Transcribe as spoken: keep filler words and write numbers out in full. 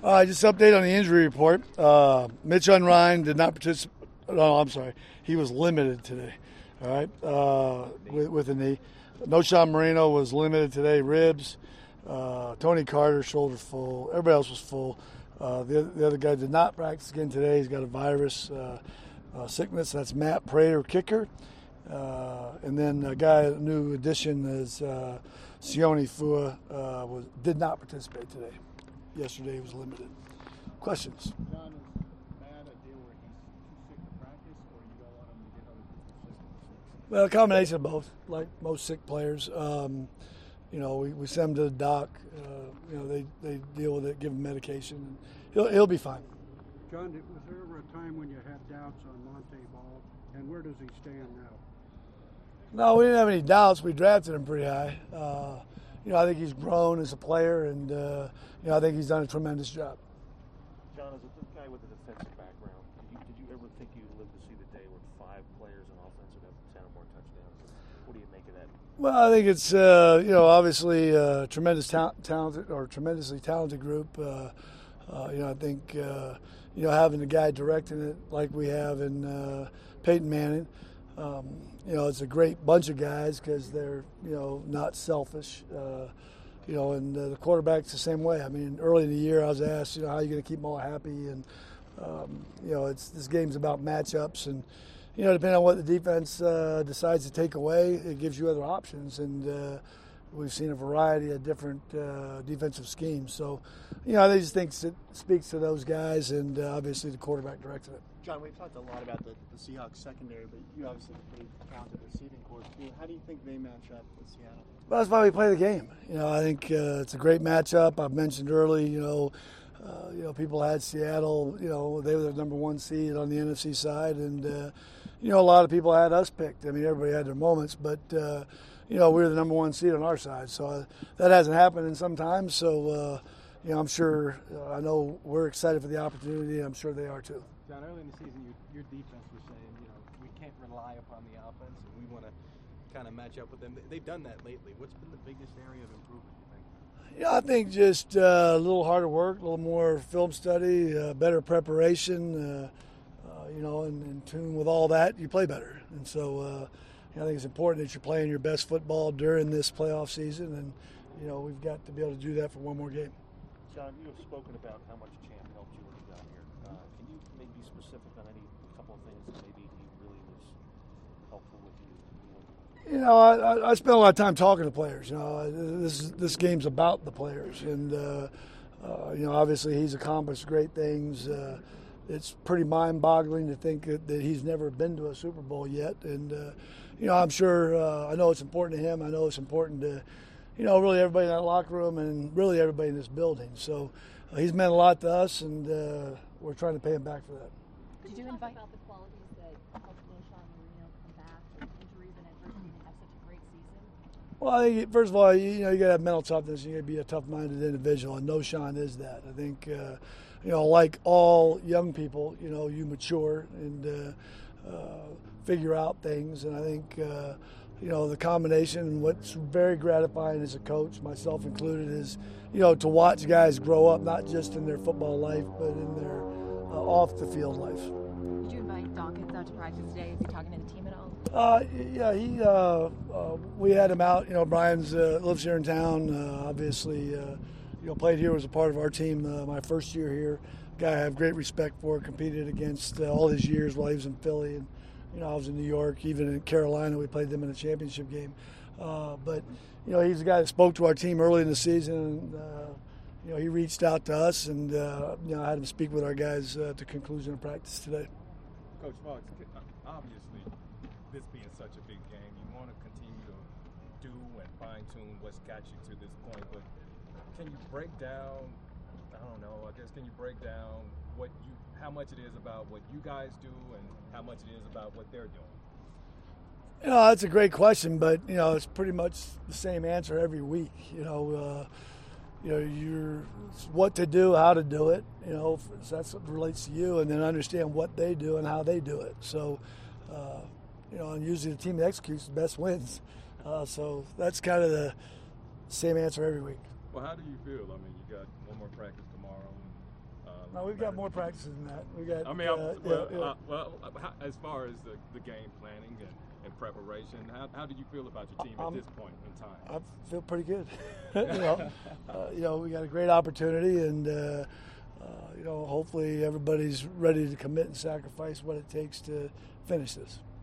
Uh, just update on the injury report. Uh, Mitch Unrein did not participate. No, I'm sorry. He was limited today. All right, uh, with, with a knee. Noshan Marino was limited today. Ribs. Uh, Tony Carter, shoulder full. Everybody else was full. Uh, the, the other guy did not practice again today. He's got a virus uh, uh, sickness. That's Matt Prater, kicker. Uh, and then a guy, a new addition is uh, Sione Fua, uh, was did not participate today. Yesterday he was limited. Questions? John, is Matt a deal where he's too sick to practice, or you don't want him to get other people's sick? Well, a combination of both, like most sick players. Um, you know, we, we send him to the doc. Uh, you know, they, they deal with it, give him medication. And he'll he'll be fine. John, was there ever a time when you had doubts on Monte Ball, and where does he stand now? No, we didn't have any doubts. We drafted him pretty high. Uh, you know, I think he's grown as a player, and uh, you know, I think he's done a tremendous job. John, as a guy with a defensive background, did you, did you ever think you'd live to see the day where five players on offense would have ten or more touchdowns? What do you make of that? Well, I think it's uh, you know obviously a tremendous ta- talented or tremendously talented group. Uh, uh, you know, I think uh, you know having a guy directing it like we have in uh, Peyton Manning. Um, you know, it's a great bunch of guys because they're, you know, not selfish. Uh, you know, and uh, the quarterback's the same way. I mean, early in the year I was asked, you know, how are you going to keep them all happy? And, um, you know, it's this game's about matchups. And, you know, depending on what the defense uh, decides to take away, it gives you other options. And uh, we've seen a variety of different uh, defensive schemes. So, you know, I just think it speaks to those guys and uh, obviously the quarterback directed it. John, we've talked a lot about the, the Seahawks secondary, but you obviously have a pretty talented receiving corps too. How do you think they match up with Seattle? Well, that's why we play the game. You know, I think uh, it's a great matchup. I've mentioned early, you know, uh, you know, people had Seattle. You know, they were the number one seed on the N F C side, and uh, you know, a lot of people had us picked. I mean, everybody had their moments, but uh, you know, we were the number one seed on our side. So uh, that hasn't happened in some time. So uh, you know, I'm sure. Uh, I know we're excited for the opportunity. I'm sure they are too. John, early in the season, your, your defense was saying, you know, we can't rely upon the offense, and we want to kind of match up with them. They've done that lately. What's been the biggest area of improvement, you think? Yeah, I think just uh, a little harder work, a little more film study, uh, better preparation, uh, uh, you know, and in tune with all that, you play better. And so uh, you know, I think it's important that you're playing your best football during this playoff season, and, you know, we've got to be able to do that for one more game. John, you have spoken about how much Champ helped you when you got here. Uh, can you maybe be specific on any couple of things that maybe he really was helpful with you? You know, I, I spend a lot of time talking to players. You know, this this game's about the players, and uh, uh, you know, obviously he's accomplished great things. Uh, it's pretty mind-boggling to think that, that he's never been to a Super Bowl yet, and uh, you know, I'm sure. Uh, I know it's important to him. I know it's important to, you know, really everybody in that locker room and really everybody in this building. So uh, he's meant a lot to us, and uh, we're trying to pay him back for that. Did you invite about the qualities that helped Noshan Marino come back from injuries and adversity to have such a great season? Well, I think first of all, you, you know, you got to have mental toughness. You got to be a tough-minded individual, and Noshan is that. I think, uh, you know, like all young people, you know, you mature and uh, uh, figure out things, and I think. Uh, You know, the combination, what's very gratifying as a coach, myself included, is, you know, to watch guys grow up, not just in their football life, but in their uh, off-the-field life. Did you invite Dawkins out to practice today? Is he talking to the team at all? Uh, yeah, he. Uh, uh, we had him out. You know, Brian's uh, lives here in town. Uh, obviously, uh, you know, played here, was a part of our team uh, my first year here. Guy I have great respect for. Competed against uh, all his years while he was in Philly, and you know, I was in New York, even in Carolina. We played them in a championship game. Uh, but you know, he's the guy that spoke to our team early in the season. And, uh, you know, he reached out to us, and uh, you know, I had him speak with our guys uh, at the conclusion of practice today. Coach Fox, obviously, this being such a big game, you want to continue to do and fine-tune what's got you to this point. But can you break down? I don't know. I guess can you break down what you, how much it is about what you guys do and how much it is about what they're doing? You know, that's a great question, but you know, it's pretty much the same answer every week. You know, uh, you know, you're what to do, how to do it. You know, so that's what relates to you, and then understand what they do and how they do it. So, uh, you know, and usually the team that executes the best wins. Uh, so that's kind of the same answer every week. Well, how do you feel? I mean, you got one more practice tomorrow. No, we've got more practice than that. We got. I mean, uh, I'm- well, yeah, yeah. Uh, well, uh, how, as far as the, the game planning and, and preparation, how, how do you feel about your team at Um, this point in time? I feel pretty good. you know, uh, you know, we got a great opportunity, and uh, uh, you know, hopefully everybody's ready to commit and sacrifice what it takes to finish this.